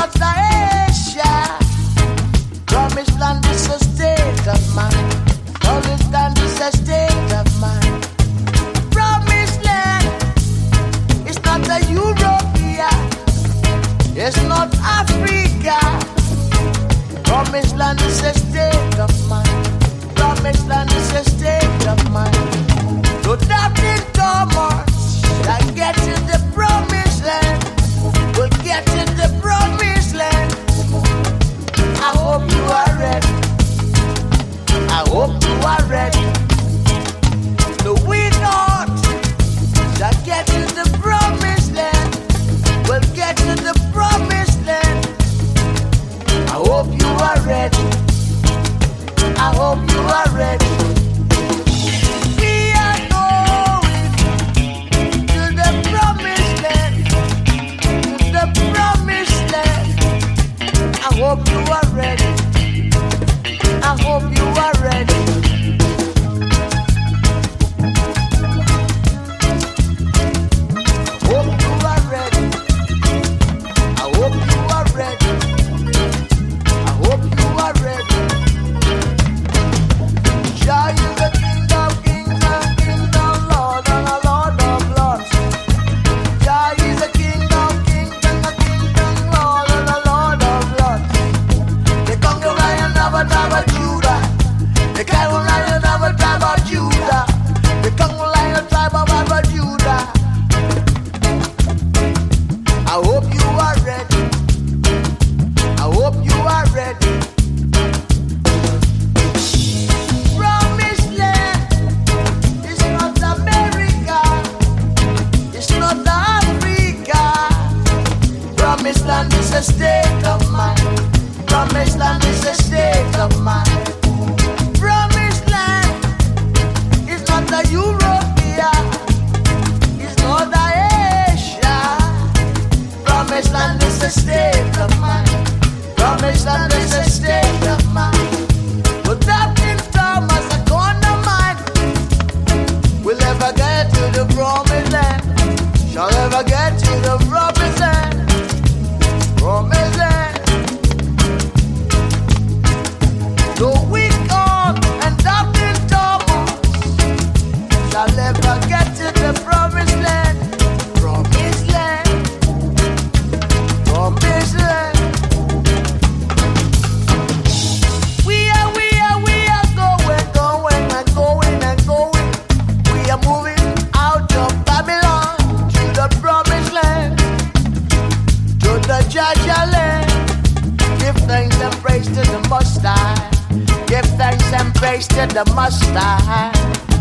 not Asia. Promised land is a state of mind. Promised land is a state of mind. Promised land is not a Europea. It's not Africa. Promised land is a state of mind. Promised land is a state of mind. So Doubting Thomas shall get to the promised land. We'll get to the promised land. I hope you are ready. I hope you are ready. No, we not shall get to the promised land. We'll get to the promised land. I hope you are ready. I hope you are ready. We are going to the promised land. To the promised land. I hope you are ready. I hope you are ready. I hope you are ready. I hope you are ready. I hope you are ready. Jah is the King of kings and King of lords and the Lord of lords. Jah is the King of kings and the King of lords and the Lord of lords. The conqueror lion of a tribe of Judah. The conqueror lion of a tribe of Judah. The conqueror lion tribe of Judah. I hope you are ready. I hope you are ready. Promised land is not America. It's not Africa. Promised land is a state of mind. Promised land is a state of mind. Promised land is not a Europea. It's not a Asia. Promised land is a state of mind. Promised land is a state of mind. But Doubting Thomas a corner mind. Will ever get to the promised land? Shall ever get to the promised land? Promised land. So we come and Doubting Thomas shall ever get to the promised land. Promised land. Promised land. We are going and going and going. We are moving out of Babylon to the promised land, to the Jaja land. Give thanks and praise to the Most High. Give thanks and praise to the Most High.